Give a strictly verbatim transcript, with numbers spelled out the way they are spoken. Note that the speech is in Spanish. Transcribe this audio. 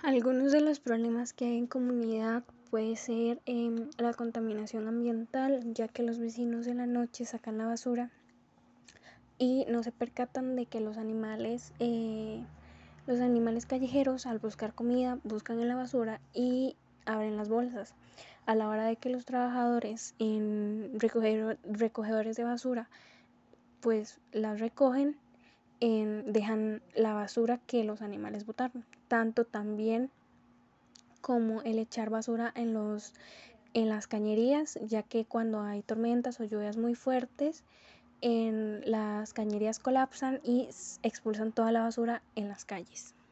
Algunos de los problemas que hay en comunidad puede ser em, la contaminación ambiental, ya que los vecinos en la noche sacan la basura y no se percatan de que los animales, eh, los animales callejeros al buscar comida buscan en la basura y abren las bolsas. A la hora de que los trabajadores en recoger, recogedores de basura pues las recogen, eh, dejan la basura que los animales botaron. Tanto también como el echar basura en los en las cañerías, ya que cuando hay tormentas o lluvias muy fuertes, en las cañerías colapsan y expulsan toda la basura en las calles.